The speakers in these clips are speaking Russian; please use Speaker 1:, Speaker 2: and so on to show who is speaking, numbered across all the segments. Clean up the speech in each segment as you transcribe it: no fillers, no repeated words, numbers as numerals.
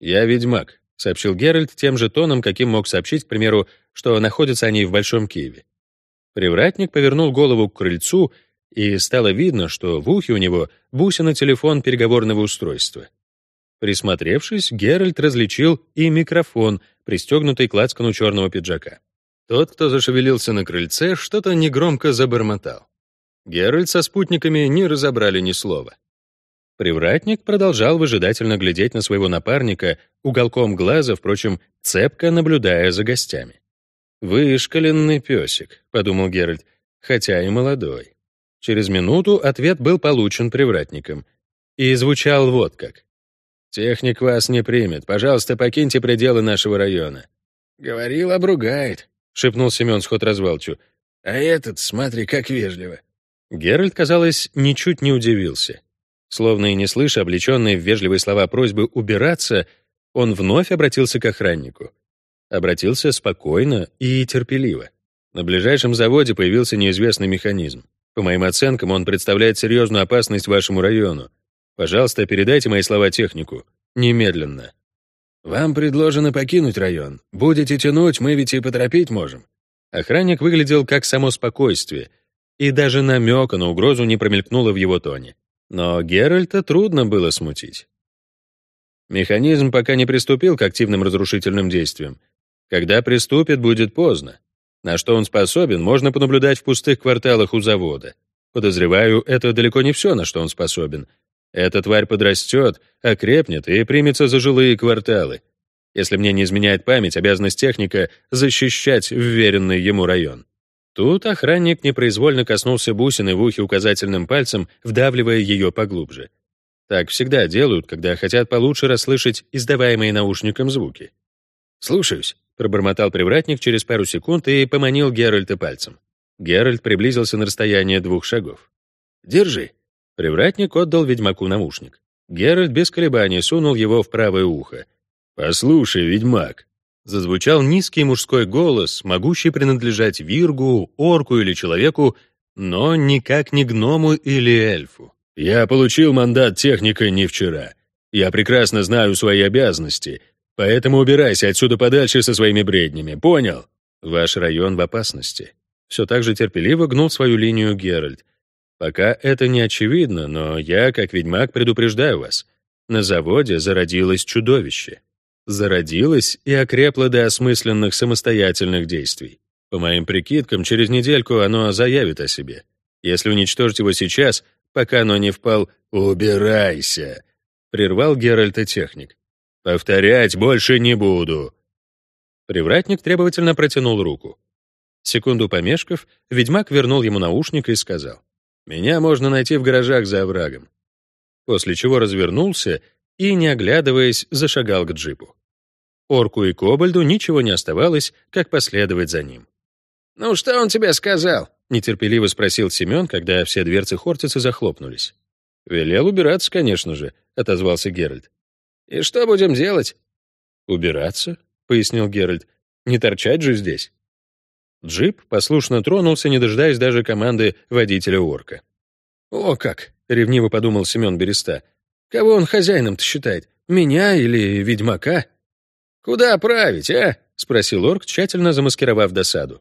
Speaker 1: «Я ведьмак», — сообщил Геральт тем же тоном, каким мог сообщить, к примеру, что находятся они в Большом Киеве. Привратник повернул голову к крыльцу, и стало видно, что в ухе у него бусина телефон переговорного устройства. Присмотревшись, Геральт различил и микрофон, пристегнутый к лацкану черного пиджака. Тот, кто зашевелился на крыльце, что-то негромко забормотал. Геральт со спутниками не разобрали ни слова. Привратник продолжал выжидательно глядеть на своего напарника, уголком глаза, впрочем, цепко наблюдая за гостями. «Вышкаленный песик», — подумал Геральт, хотя и молодой. Через минуту ответ был получен привратником. И звучал вот как. «Техник вас не примет. Пожалуйста, покиньте пределы нашего района».
Speaker 2: «Говорил, обругает»,
Speaker 1: — шепнул Семен схотразвалчу.
Speaker 2: «А этот, смотри, как вежливо».
Speaker 1: Геральт, казалось, ничуть не удивился. Словно и не слыша облеченные в вежливые слова просьбы убираться, он вновь обратился к охраннику. Обратился спокойно и терпеливо. На ближайшем заводе появился неизвестный механизм. По моим оценкам, он представляет серьезную опасность вашему району. Пожалуйста, передайте мои слова технику. Немедленно.
Speaker 2: «Вам предложено покинуть район. Будете тянуть, мы ведь и поторопить можем».
Speaker 1: Охранник выглядел как само спокойствие, и даже намека на угрозу не промелькнуло в его тоне. Но Геральта трудно было смутить. Механизм пока не приступил к активным разрушительным действиям. Когда приступит, будет поздно. На что он способен, можно понаблюдать в пустых кварталах у завода. Подозреваю, это далеко не все, на что он способен. Эта тварь подрастет, окрепнет и примется за жилые кварталы. Если мне не изменяет память, обязанность техника — защищать вверенный ему район. Тут охранник непроизвольно коснулся бусины в ухе указательным пальцем, вдавливая ее поглубже. Так всегда делают, когда хотят получше расслышать издаваемые наушником звуки.
Speaker 2: «Слушаюсь»,
Speaker 1: — пробормотал привратник через пару секунд и поманил Геральта пальцем. Геральт приблизился на расстояние 2 шагов.
Speaker 2: «Держи».
Speaker 1: Привратник отдал ведьмаку наушник. Геральт без колебаний сунул его в правое ухо. «Послушай, ведьмак», — зазвучал низкий мужской голос, могущий принадлежать виргу, орку или человеку, но никак не гному или эльфу. «Я получил мандат техника не вчера. Я прекрасно знаю свои обязанности, поэтому убирайся отсюда подальше со своими бреднями, понял? Ваш район в опасности». Все так же терпеливо гнул свою линию Геральт. «Пока это не очевидно, но я, как ведьмак, предупреждаю вас. На заводе зародилось чудовище. Зародилось и окрепло до осмысленных самостоятельных действий. По моим прикидкам, через недельку оно заявит о себе. Если уничтожить его сейчас, пока оно не впал... «Убирайся!» — прервал Геральта техник. «Повторять больше не буду». Привратник требовательно протянул руку. Секунду помешков, ведьмак вернул ему наушник и сказал: «Меня можно найти в гаражах за оврагом». После чего развернулся и, не оглядываясь, зашагал к джипу. Орку и Кобальду ничего не оставалось, как последовать за ним.
Speaker 2: «Ну, что он тебе сказал?»
Speaker 1: — нетерпеливо спросил Семен, когда все дверцы Хортицы захлопнулись. «Велел убираться, конечно же», — отозвался Геральт.
Speaker 2: «И что будем делать?»
Speaker 1: «Убираться», — пояснил Геральт. «Не торчать же здесь». Джип послушно тронулся, не дожидаясь даже команды водителя-орка.
Speaker 2: «О как!»
Speaker 1: — ревниво подумал Семен Береста.
Speaker 2: «Кого он хозяином-то считает? Меня или ведьмака?» «Куда править, а?»
Speaker 1: — спросил орк, тщательно замаскировав досаду.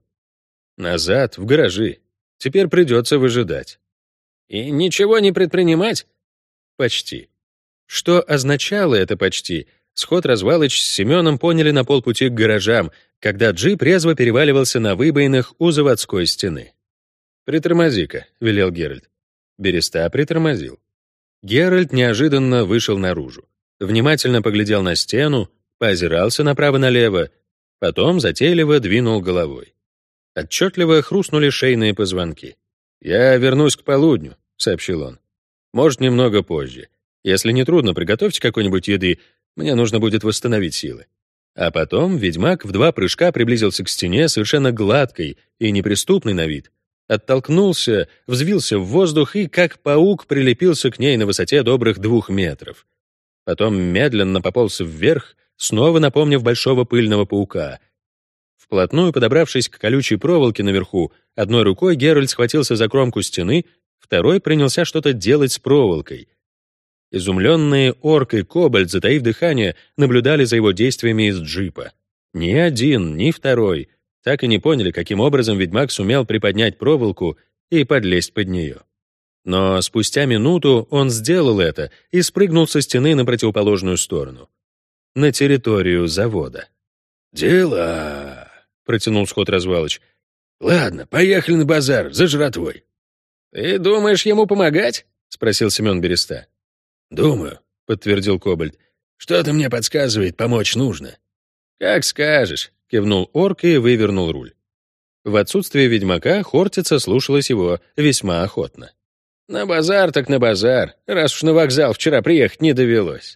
Speaker 1: «Назад, в гаражи. Теперь придется выжидать».
Speaker 2: «И ничего не предпринимать?»
Speaker 1: «Почти». Что означало это «почти», Схотразвалыч с Семеном поняли на полпути к гаражам, когда джип резво переваливался на выбоинах у заводской стены. «Притормози-ка», — велел Геральт. Береста притормозил. Геральт неожиданно вышел наружу. Внимательно поглядел на стену, поозирался направо-налево, потом затейливо двинул головой. Отчетливо хрустнули шейные позвонки. «Я вернусь к полудню», — сообщил он. «Может, немного позже. Если не трудно, приготовьте какой-нибудь еды, мне нужно будет восстановить силы». А потом ведьмак в 2 прыжка приблизился к стене, совершенно гладкой и неприступной на вид. Оттолкнулся, взвился в воздух и, как паук, прилепился к ней на высоте добрых 2 метров. Потом медленно пополз вверх, снова напомнив большого пыльного паука. Вплотную подобравшись к колючей проволоке наверху, одной рукой Геральт схватился за кромку стены, второй принялся что-то делать с проволокой. Изумленные Орк и Кобальт, затаив дыхание, наблюдали за его действиями из джипа. Ни один, ни второй так и не поняли, каким образом ведьмак сумел приподнять проволоку и подлезть под нее. Но спустя минуту он сделал это и спрыгнул со стены на противоположную сторону, на территорию завода.
Speaker 2: «Дела», —
Speaker 1: протянул Сход-развалыч.
Speaker 2: «Ладно, поехали на базар, за жратвой».
Speaker 1: «Ты думаешь ему помогать?» — спросил Семен Береста.
Speaker 2: «Думаю», — подтвердил Кобальт. «Что-то мне подсказывает, помочь нужно».
Speaker 1: «Как скажешь», — кивнул Орк и вывернул руль. В отсутствие ведьмака Хортица слушалась его весьма охотно. «На базар так на базар, раз уж на вокзал вчера приехать не довелось».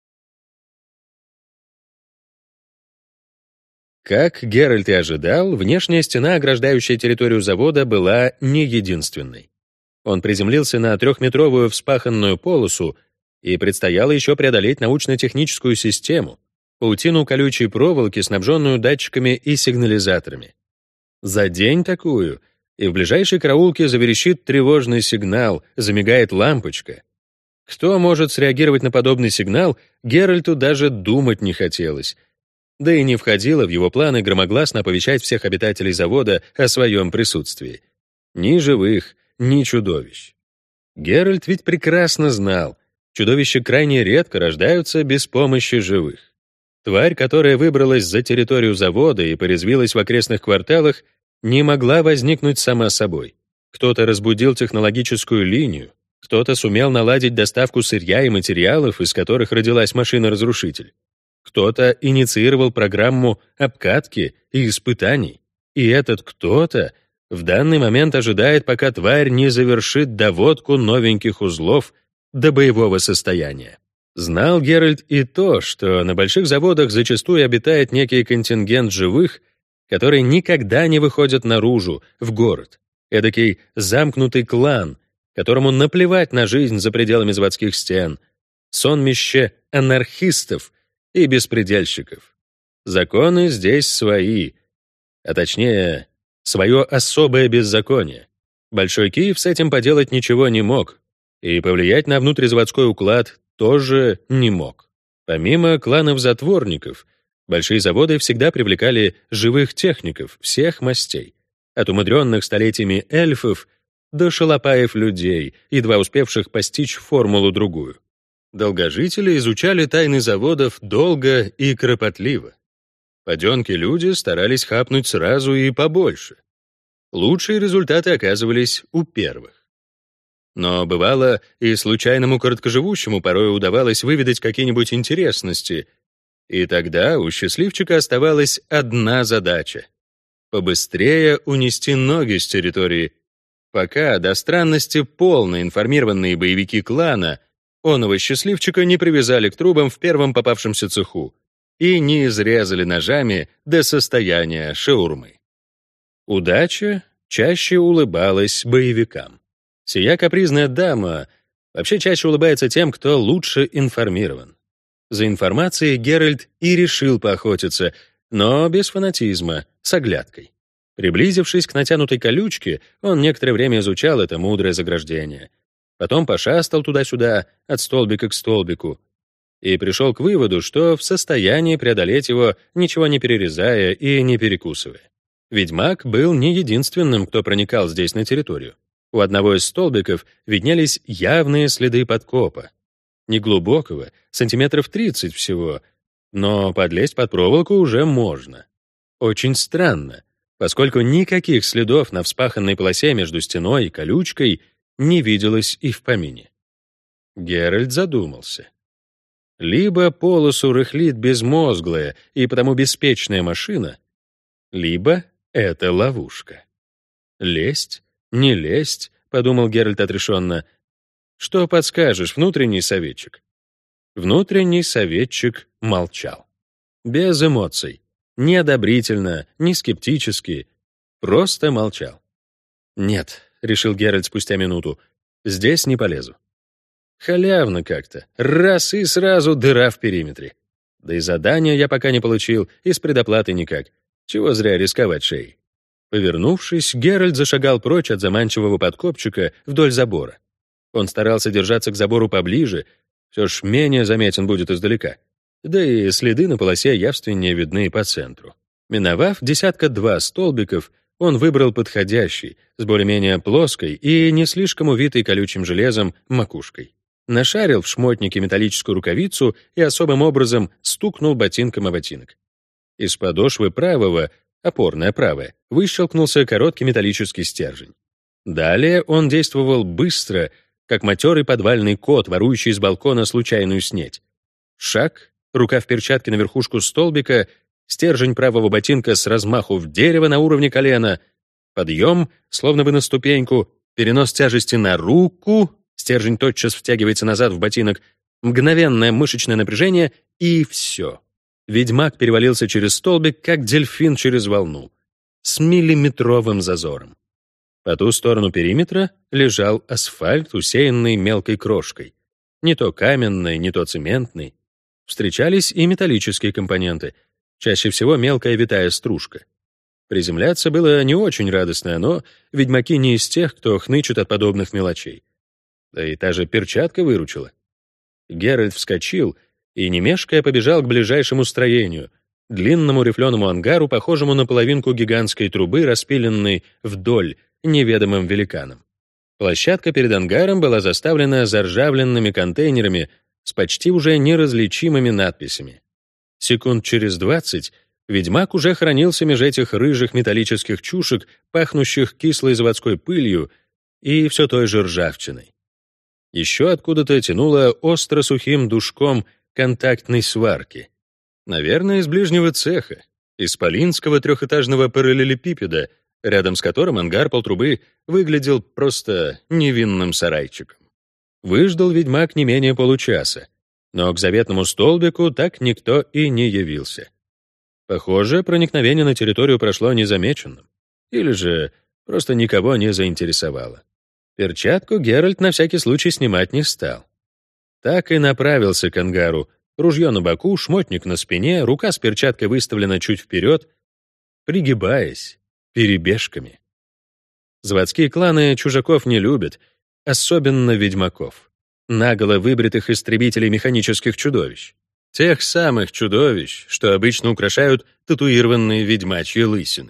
Speaker 1: Как Геральт и ожидал, внешняя стена, ограждающая территорию завода, была не единственной. Он приземлился на 3-метровую вспаханную полосу, и предстояло еще преодолеть научно-техническую систему, паутину колючей проволоки, снабженную датчиками и сигнализаторами. За день такую, и в ближайшей караулке заверещит тревожный сигнал, замигает лампочка. Кто может среагировать на подобный сигнал, Геральту даже думать не хотелось. Да и не входило в его планы громогласно оповещать всех обитателей завода о своем присутствии. Ни живых, ни чудовищ. Геральт ведь прекрасно знал, чудовища крайне редко рождаются без помощи живых. Тварь, которая выбралась за территорию завода и порезвилась в окрестных кварталах, не могла возникнуть сама собой. Кто-то разбудил технологическую линию, кто-то сумел наладить доставку сырья и материалов, из которых родилась машина-разрушитель. Кто-то инициировал программу обкатки и испытаний. И этот кто-то в данный момент ожидает, пока тварь не завершит доводку новеньких узлов до боевого состояния. Знал Геральт и то, что на больших заводах зачастую обитает некий контингент живых, которые никогда не выходят наружу, в город. Эдакий замкнутый клан, которому наплевать на жизнь за пределами заводских стен. Сонмище анархистов и беспредельщиков. Законы здесь свои, а точнее, свое особое беззаконие. Большой Киев с этим поделать ничего не мог, и повлиять на внутризаводской уклад тоже не мог. Помимо кланов-затворников, большие заводы всегда привлекали живых техников всех мастей, от умудренных столетиями эльфов до шалопаев людей, едва успевших постичь формулу-другую. Долгожители изучали тайны заводов долго и кропотливо. Подонки-люди старались хапнуть сразу и побольше. Лучшие результаты оказывались у первых. Но бывало, и случайному короткоживущему порой удавалось выведать какие-нибудь интересности, и тогда у счастливчика оставалась одна задача — побыстрее унести ноги с территории, пока до странности полно информированные боевики клана оного счастливчика не привязали к трубам в первом попавшемся цеху и не изрезали ножами до состояния шаурмы. Удача чаще улыбалась боевикам. Сия капризная дама вообще чаще улыбается тем, кто лучше информирован. За информацией Геральт и решил поохотиться, но без фанатизма, с оглядкой. Приблизившись к натянутой колючке, он некоторое время изучал это мудрое заграждение. Потом пошастал туда-сюда, от столбика к столбику, и пришел к выводу, что в состоянии преодолеть его, ничего не перерезая и не перекусывая. Ведьмак был не единственным, кто проникал здесь на территорию. У одного из столбиков виднелись явные следы подкопа. Неглубокого, сантиметров 30 всего, но подлезть под проволоку уже можно. Очень странно, поскольку никаких следов на вспаханной полосе между стеной и колючкой не виделось и в помине. Геральт задумался. Либо полосу рыхлит безмозглая и потому беспечная машина, либо это ловушка. Лезть? Не лезть, подумал Геральт отрешенно. Что подскажешь, внутренний советчик? Внутренний советчик молчал. Без эмоций. Ни одобрительно, ни скептически. Просто молчал. «Нет», — решил Геральт спустя минуту, — «здесь не полезу». Халявно как-то. Раз и сразу дыра в периметре. Да и задания я пока не получил, и с предоплатой никак. Чего зря рисковать шеей. Повернувшись, Геральт зашагал прочь от заманчивого подкопчика вдоль забора. Он старался держаться к забору поближе, Все ж менее заметен будет издалека. Да и следы на полосе явственнее видны по центру. Миновав 1-2 столбиков, он выбрал подходящий, с более-менее плоской и не слишком увитой колючим железом макушкой. Нашарил в шмотнике металлическую рукавицу и особым образом стукнул ботинком о ботинок. Из подошвы правого, опорная правая, выщелкнулся короткий металлический стержень. Далее он действовал быстро, как матерый подвальный кот, ворующий с балкона случайную снеть. Шаг, рука в перчатке на верхушку столбика, стержень правого ботинка с размаху в дерево на уровне колена, подъем, словно бы на ступеньку, перенос тяжести на руку, стержень тотчас втягивается назад в ботинок, мгновенное мышечное напряжение — и все. Ведьмак перевалился через столбик, как дельфин через волну, с миллиметровым зазором. По ту сторону периметра лежал асфальт, усеянный мелкой крошкой. Не то каменной, не то цементной. Встречались и металлические компоненты, чаще всего мелкая витая стружка. Приземляться было не очень радостно, но ведьмаки не из тех, кто хнычет от подобных мелочей. Да и та же перчатка выручила. Геральт вскочил и, не мешкая, побежал к ближайшему строению, длинному рифленому ангару, похожему на половинку гигантской трубы, распиленной вдоль неведомым великаном. Площадка перед ангаром была заставлена заржавленными контейнерами с почти уже неразличимыми надписями. Секунд через 20 ведьмак уже хранился меж этих рыжих металлических чушек, пахнущих кислой заводской пылью и все той же ржавчиной. Еще откуда-то тянуло остро-сухим душком контактной сварки. Наверное, из ближнего цеха, из полинского трехэтажного параллелепипеда, рядом с которым ангар полтрубы выглядел просто невинным сарайчиком. Выждал ведьмак не менее получаса, но к заветному столбику так никто и не явился. Похоже, проникновение на территорию прошло незамеченным. Или же просто никого не заинтересовало. Перчатку Геральт на всякий случай снимать не стал. Так и направился к ангару. Ружье на боку, шмотник на спине, рука с перчаткой выставлена чуть вперед, пригибаясь, перебежками. Заводские кланы чужаков не любят, особенно ведьмаков. Наголо выбритых истребителей механических чудовищ. Тех самых чудовищ, что обычно украшают татуированные ведьмачьи лысины.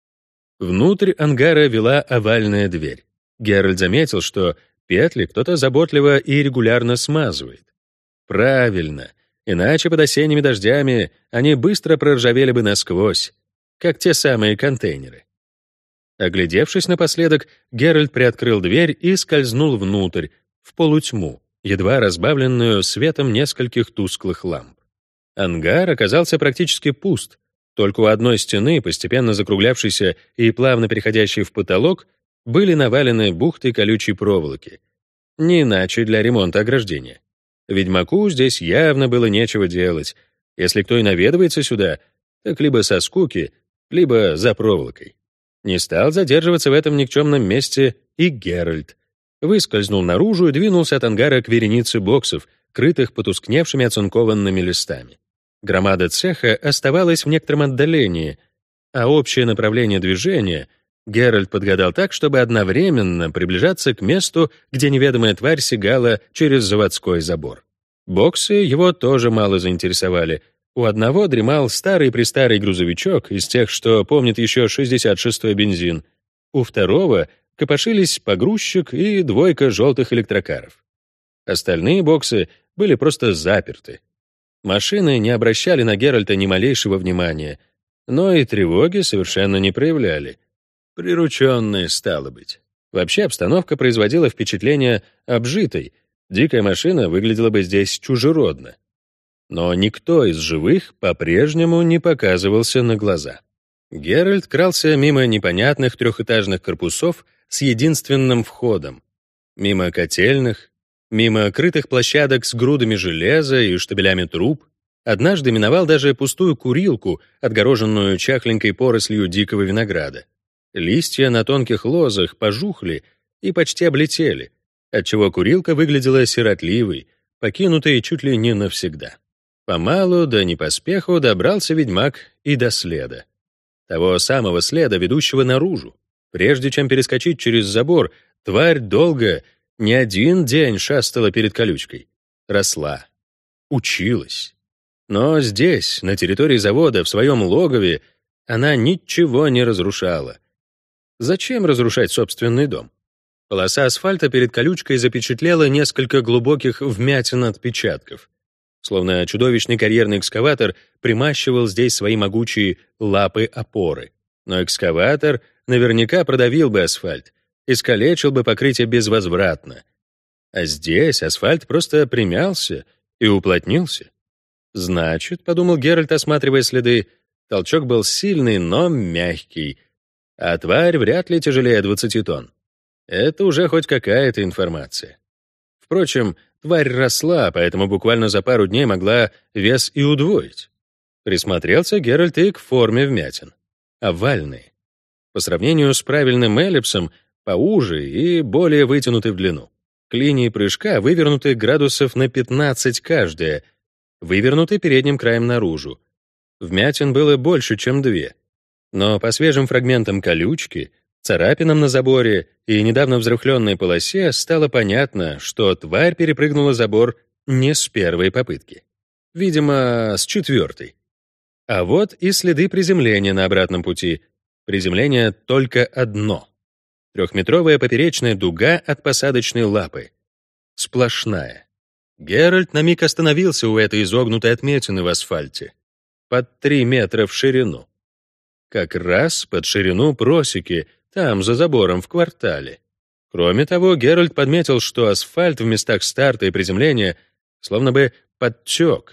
Speaker 1: Внутрь ангара вела овальная дверь. Геральт заметил, что петли кто-то заботливо и регулярно смазывает. Правильно, иначе под осенними дождями они быстро проржавели бы насквозь, как те самые контейнеры. Оглядевшись напоследок, Геральт приоткрыл дверь и скользнул внутрь, в полутьму, едва разбавленную светом нескольких тусклых ламп. Ангар оказался практически пуст, только у одной стены, постепенно закруглявшейся и плавно переходящей в потолок, были навалены бухты колючей проволоки. Не иначе для ремонта ограждения. Ведьмаку здесь явно было нечего делать. Если кто и наведывается сюда, так либо со скуки, либо за проволокой. Не стал задерживаться в этом никчемном месте и Геральт. Выскользнул наружу и двинулся от ангара к веренице боксов, крытых потускневшими оцинкованными листами. Громада цеха оставалась в некотором отдалении, а общее направление движения Геральт подгадал так, чтобы одновременно приближаться к месту, где неведомая тварь сигала через заводской забор. Боксы его тоже мало заинтересовали. У одного дремал старый-престарый грузовичок из тех, что помнит еще 66-й бензин. У второго копошились погрузчик и 2 желтых электрокаров. Остальные боксы были просто заперты. Машины не обращали на Геральта ни малейшего внимания, но и тревоги совершенно не проявляли. Прирученные, стало быть. Вообще обстановка производила впечатление обжитой. Дикая машина выглядела бы здесь чужеродно. Но никто из живых по-прежнему не показывался на глаза. Геральт крался мимо непонятных трехэтажных корпусов с единственным входом, мимо котельных, мимо крытых площадок с грудами железа и штабелями труб. Однажды миновал даже пустую курилку, отгороженную чахленькой порослью дикого винограда. Листья на тонких лозах пожухли и почти облетели, отчего курилка выглядела сиротливой, покинутой чуть ли не навсегда. Помалу, да не по спеху, добрался ведьмак и до следа. Того самого следа, ведущего наружу. Прежде чем перескочить через забор, тварь долго, не один день шастала перед колючкой. росла, училась. Но здесь, на территории завода, в своем логове, она ничего не разрушала. Зачем разрушать собственный дом? Полоса асфальта перед колючкой запечатлела несколько глубоких вмятин отпечатков. Словно чудовищный карьерный экскаватор примащивал здесь свои могучие лапы-опоры. Но экскаватор наверняка продавил бы асфальт, искалечил бы покрытие безвозвратно. А здесь асфальт просто примялся и уплотнился. Значит, — подумал Геральт, осматривая следы, — толчок был сильный, но мягкий, а тварь вряд ли тяжелее 20 тонн. Это уже хоть какая-то информация. Впрочем, тварь росла, поэтому буквально за пару дней могла вес и удвоить. Присмотрелся Геральт и к форме вмятин. Овальные. По сравнению с правильным эллипсом, поуже и более вытянуты в длину. К линии прыжка вывернуты градусов на 15 каждая, вывернуты передним краем наружу. Вмятин было больше, чем 2. Но по свежим фрагментам колючки, царапинам на заборе и недавно взрыхленной полосе стало понятно, что тварь перепрыгнула забор не с первой попытки. Видимо, с 4. А вот и следы приземления на обратном пути. Приземление только одно. 3-метровая поперечная дуга от посадочной лапы. Сплошная. Геральт на миг остановился у этой изогнутой отметины в асфальте. Под 3 метра в ширину. Как раз под ширину просеки, там, за забором, в квартале. Кроме того, Геральт подметил, что асфальт в местах старта и приземления словно бы подтек,